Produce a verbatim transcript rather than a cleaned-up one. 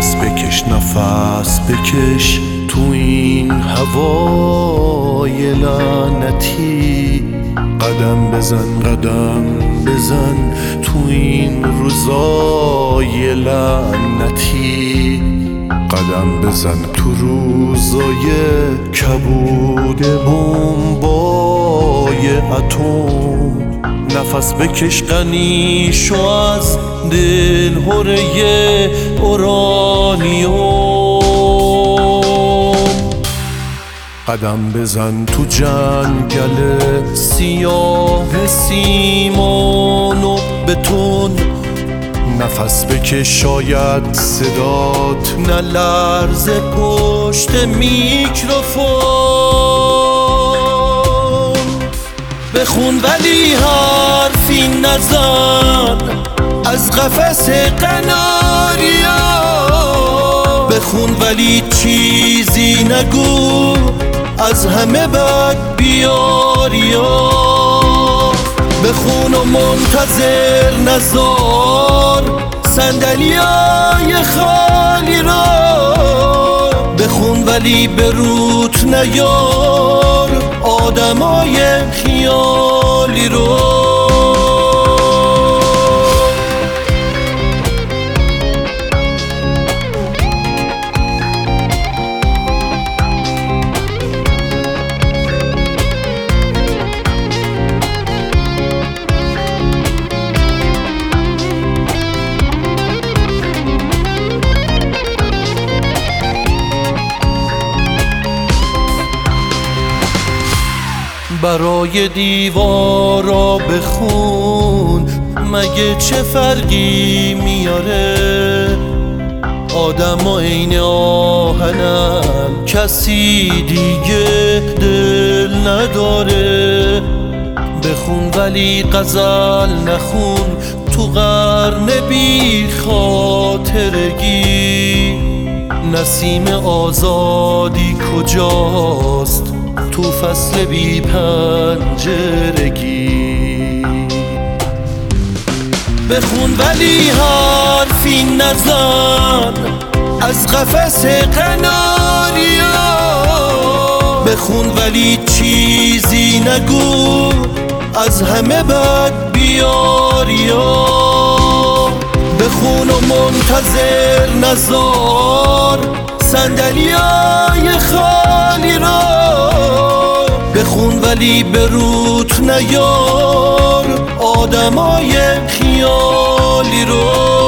نفس بکش نفس بکش تو این هوای لعنتی، قدم بزن قدم بزن تو این روزای لعنتی، قدم بزن تو روزای کبود بمبای اتم. نفس بکش غنی شو از دل هره اورانیوم، قدم بزن تو جنگل سیاه سیمان و بتون. نفس بکش شاید صدات نلرزه پشت میکروفون، بخون ولی حرفی نزن از قفس قناریا، بخون ولی چیزی نگو از همه بد بیاریا، بخون و منتظر نزار صندلیای خالی را، بخون ولی به روت نیار آدمای خیالی رو. برای دیوارا بخون مگه چه فرقی میاره، آدم عین آهنن کسی دیگه دل نداره، بخون ولی غزل نخون تو قرن بی خاطرگی، نسیم آزادی کجاست تو فصل بی پنجرگی، بخون ولی حرفی نزن از قفس قناریا، بخون ولی چیزی نگو از همه بد بیاریا، بخون و منتظر نزار صندلیای خالی را، بخون ولی به روت نیار آدمای خیالی رو.